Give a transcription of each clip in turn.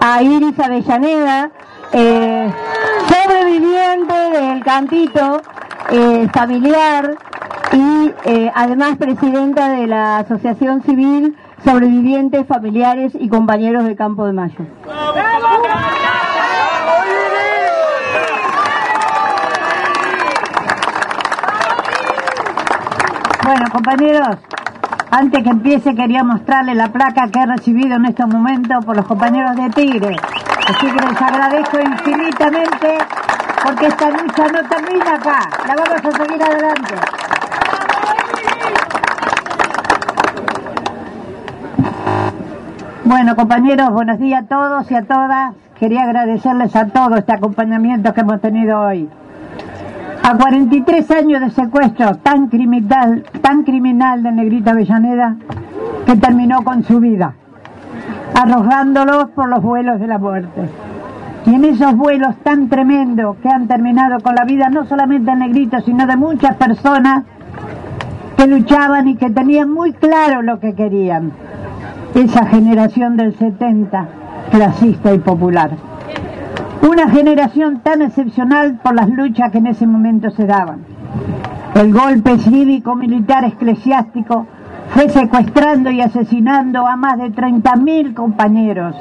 a Iris Avellaneda, sobreviviente del Cantito, familiar y además presidenta de la Asociación Civil Sobrevivientes, Familiares y Compañeros de Campo de Mayo. Bueno, compañeros, antes que empiece quería mostrarles la placa que he recibido en estos momentos por los compañeros de Tigre. Así que les agradezco infinitamente porque esta lucha no termina acá, la vamos a seguir adelante. Bueno, compañeros, buenos días a todos y a todas. Quería agradecerles a todos este acompañamiento que hemos tenido hoy. A 43 años de secuestro tan criminal de Negrita Avellaneda, que terminó con su vida, arrojándolos por los vuelos de la muerte. Y en esos vuelos tan tremendos que han terminado con la vida no solamente de Negrito, sino de muchas personas que luchaban y que tenían muy claro lo que querían. Esa generación del 70, clasista y popular. Una generación tan excepcional por las luchas que en ese momento se daban. El golpe cívico-militar eclesiástico fue secuestrando y asesinando a más de 30.000 compañeros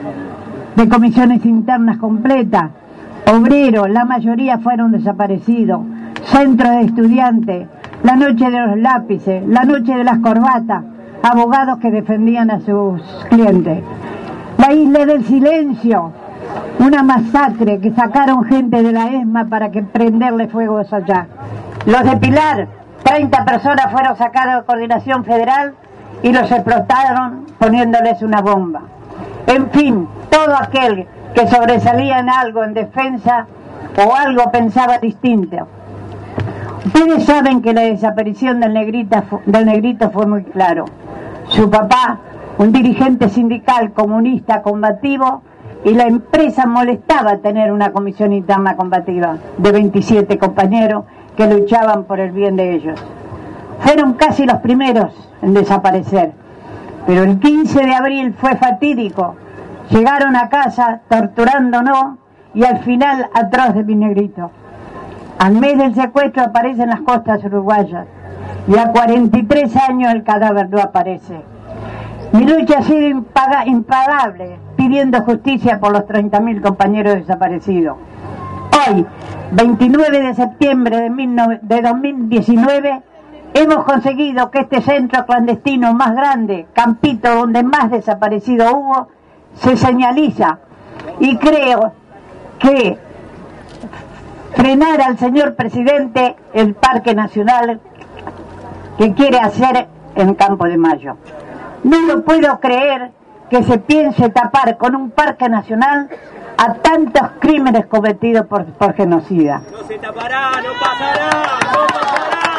de comisiones internas completas, obreros, la mayoría fueron desaparecidos, centros de estudiantes, la noche de los lápices, la noche de las corbatas, abogados que defendían a sus clientes. La isla del silencio, una masacre que sacaron gente de la ESMA para que prenderle fuego allá. Los de Pilar, 30 personas fueron sacadas de Coordinación Federal y los explotaron poniéndoles una bomba. En fin, todo aquel que sobresalía en algo en defensa o algo pensaba distinto. Ustedes saben que la desaparición del Negrito fue muy claro. Su papá, un dirigente sindical comunista combativo, y la empresa molestaba tener una comisión interna combativa de 27 compañeros que luchaban por el bien de ellos. Fueron casi los primeros en desaparecer, pero el 15 de abril fue fatídico. Llegaron a casa torturándonos y al final atroz de mi Negrito. Al mes del secuestro aparece en las costas uruguayas y a 43 años el cadáver no aparece. Mi lucha ha sido impagable, pidiendo justicia por los 30.000 compañeros desaparecidos. Hoy, 29 de septiembre de 2019, hemos conseguido que este centro clandestino más grande, Campito, donde más desaparecidos hubo, se señaliza. Y creo que frenar al señor presidente el Parque Nacional que quiere hacer en Campo de Mayo. No lo puedo creer que se piense tapar con un parque nacional a tantos crímenes cometidos por genocida. No se tapará, no pasará, no pasará.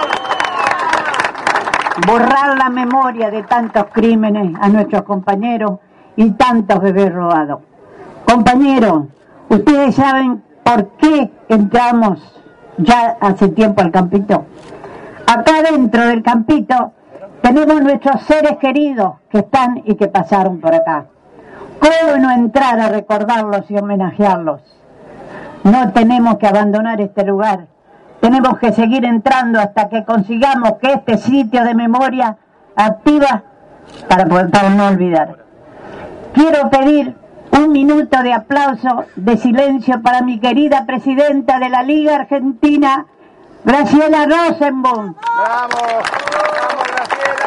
Borrar la memoria de tantos crímenes a nuestros compañeros y tantos bebés robados. Compañeros, ustedes saben por qué entramos ya hace tiempo al Campito. Acá dentro del Campito tenemos nuestros seres queridos que están y que pasaron por acá. ¿Cómo no entrar a recordarlos y homenajearlos? No tenemos que abandonar este lugar. Tenemos que seguir entrando hasta que consigamos que este sitio de memoria activa para no olvidar. Quiero pedir un minuto de aplauso, de silencio para mi querida presidenta de la Liga Argentina, Graciela Rosenbaum. ¡Vamos! ¡Vamos, Graciela!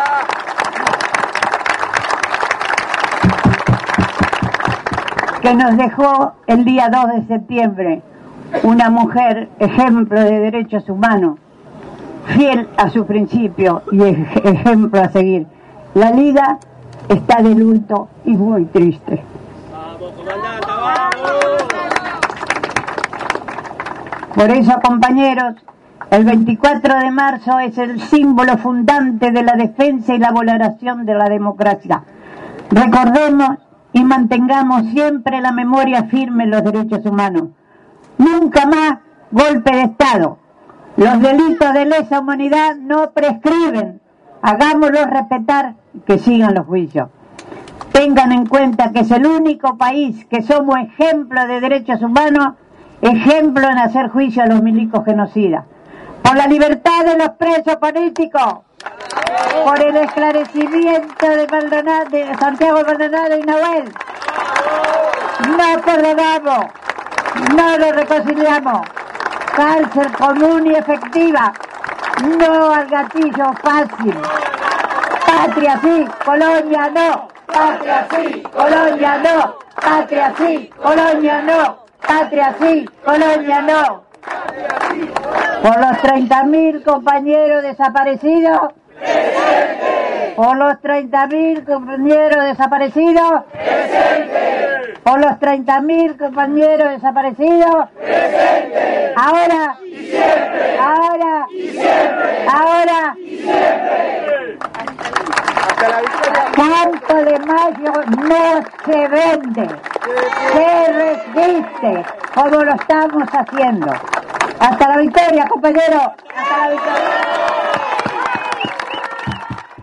Que nos dejó el día 2 de septiembre, una mujer ejemplo de derechos humanos, fiel a su principio y ejemplo a seguir. La Liga está de luto y muy triste. ¡Vamos, comandante, vamos! Por eso, compañeros, el 24 de marzo es el símbolo fundante de la defensa y la valoración de la democracia. Recordemos y mantengamos siempre la memoria firme en los derechos humanos. Nunca más golpe de Estado. Los delitos de lesa humanidad no prescriben. Hagámoslos respetar y que sigan los juicios. tengan en cuenta que es el único país que somos ejemplo de derechos humanos, ejemplo en hacer juicio a los milicos genocidas. Por la libertad de los presos políticos, por el esclarecimiento de Santiago Maldonado y Nahuel. No perdonamos, no lo reconciliamos. Cárcel común y efectiva, no al gatillo fácil. Patria sí, colonia no. Patria sí, colonia no. Patria sí, colonia no. Patria sí, colonia no. Por los 30.000 compañeros desaparecidos. Presente. Por los 30.000 compañeros desaparecidos. Presente. Por los 30.000 compañeros desaparecidos. Presente. Ahora. Y siempre. Ahora. Y siempre. Ahora. Y siempre. Campo de Mayo no se vende, se resiste, como lo estamos haciendo. Hasta la victoria, compañero. Hasta la victoria.